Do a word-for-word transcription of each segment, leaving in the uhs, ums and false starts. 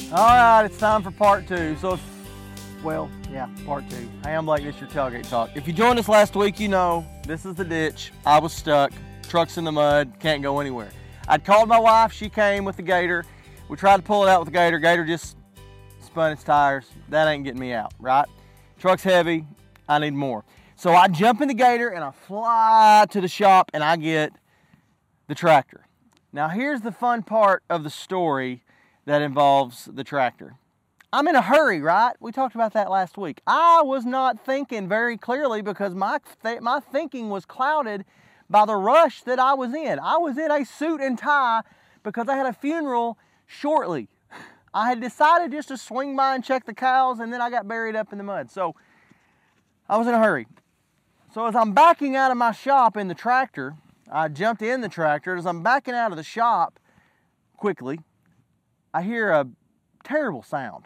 All right, it's time for part two. So, if, well, yeah, part two. Hey, I'm Blake, this is your Tailgate Talk. If you joined us last week, you know this is the ditch. I was stuck, truck's in the mud, can't go anywhere. I'd called my wife, she came with the gator. We tried to pull it out with the gator. Gator just spun its tires. That ain't getting me out, right? Truck's heavy, I need more. So I jump in the gator and I fly to the shop and I get the tractor. Now here's the fun part of the story that involves the tractor. I'm in a hurry, right? We talked about that last week. I was not thinking very clearly because my, th- my thinking was clouded by the rush that I was in. I was in a suit and tie because I had a funeral shortly. I had decided just to swing by and check the cows, and then I got buried up in the mud. So I was in a hurry. So as I'm backing out of my shop in the tractor, I jumped in the tractor. As I'm backing out of the shop quickly, I hear a terrible sound.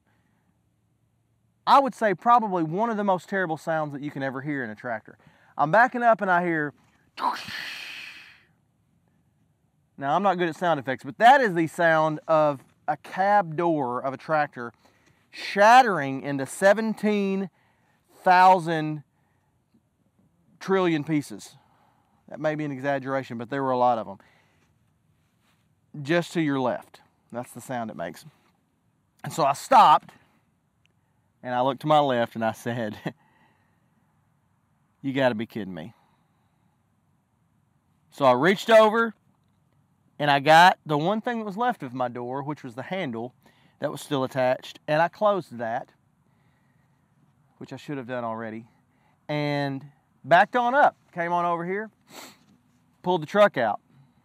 I would say probably one of the most terrible sounds that you can ever hear in a tractor. I'm backing up and I hear, now I'm not good at sound effects, but that is the sound of a cab door of a tractor shattering into seventeen thousand trillion pieces. That may be an exaggeration, but there were a lot of them. Just to your left. That's the sound it makes. And so I stopped, and I looked to my left, and I said, you got to be kidding me. So I reached over, and I got the one thing that was left of my door, which was the handle that was still attached, and I closed that, which I should have done already, and backed on up, came on over here, pulled the truck out.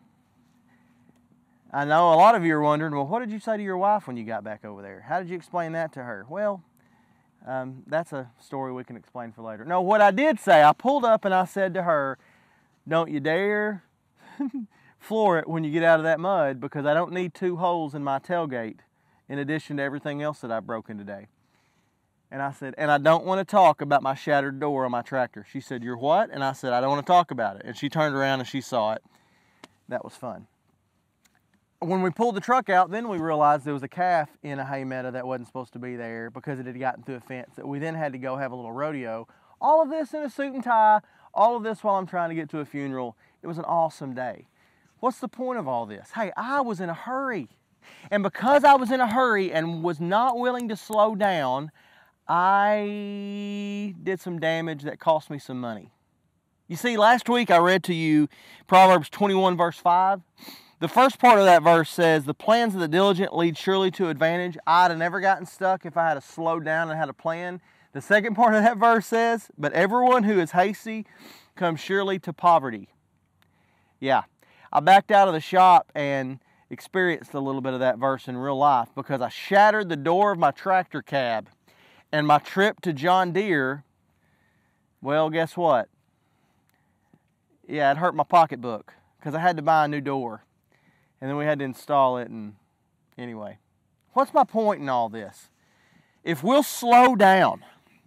I know a lot of you are wondering, well, what did you say to your wife when you got back over there? How did you explain that to her? Well, um, that's a story we can explain for later. No, what I did say, I pulled up and I said to her, don't you dare floor it when you get out of that mud, because I don't need two holes in my tailgate in addition to everything else that I've broken today. And I said, and I don't want to talk about my shattered door on my tractor. She said, you're what? And I said, I don't want to talk about it. And she turned around and she saw it. That was fun. When we pulled the truck out, then we realized there was a calf in a hay meadow that wasn't supposed to be there because it had gotten through a fence that we then had to go have a little rodeo. All of this in a suit and tie, all of this while I'm trying to get to a funeral. It was an awesome day. What's the point of all this? Hey, I was in a hurry. And because I was in a hurry and was not willing to slow down, I did some damage that cost me some money. You see, last week I read to you Proverbs twenty-one verse five. The first part of that verse says, the plans of the diligent lead surely to advantage. I'd have never gotten stuck if I had to slow down and had a plan. The second part of that verse says, but everyone who is hasty comes surely to poverty. Yeah, I backed out of the shop and experienced a little bit of that verse in real life because I shattered the door of my tractor cab. And my trip to John Deere, well, guess what? Yeah, it hurt my pocketbook because I had to buy a new door. And then we had to install it, and anyway. What's my point in all this? If we'll slow down,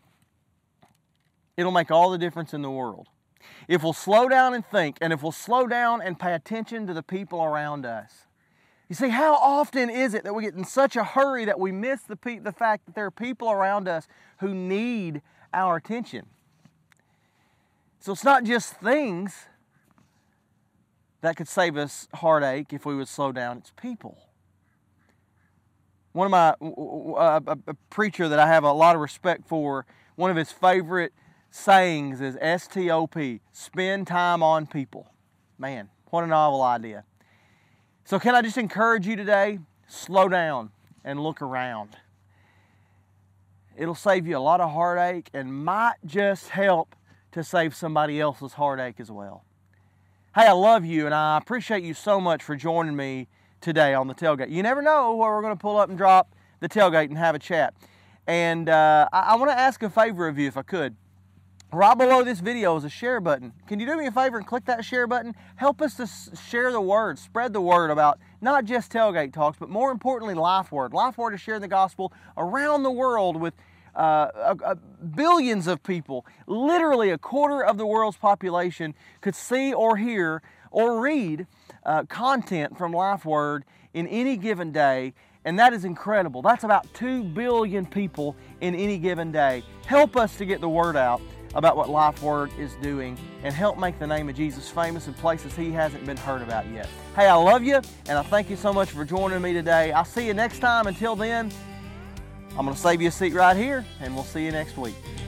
it'll make all the difference in the world. If we'll slow down and think, and if we'll slow down and pay attention to the people around us. You see, how often is it that we get in such a hurry that we miss the, pe- the fact that there are people around us who need our attention? So it's not just things that could save us heartache if we would slow down. It's people. One of my, uh, a, a preacher that I have a lot of respect for, one of his favorite sayings is S T O P, spend time on people. Man, what a novel idea. So can I just encourage you today, slow down and look around. It'll save you a lot of heartache and might just help to save somebody else's heartache as well. Hey, I love you, and I appreciate you so much for joining me today on the tailgate. You never know where we're going to pull up and drop the tailgate and have a chat. And uh, I, I want to ask a favor of you, if I could. Right below this video is a share button. Can you do me a favor and click that share button? Help us to share the word, spread the word about not just Tailgate Talks, but more importantly, Life Word. Life Word is sharing the gospel around the world with Uh, uh, uh, billions of people. Literally a quarter of the world's population could see or hear or read uh, content from Life Word in any given day. And that is incredible. That's about two billion people in any given day. Help us to get the word out about what Life Word is doing and help make the name of Jesus famous in places He hasn't been heard about yet. Hey, I love you, and I thank you so much for joining me today. I'll see you next time. Until then, I'm going to save you a seat right here, and we'll see you next week.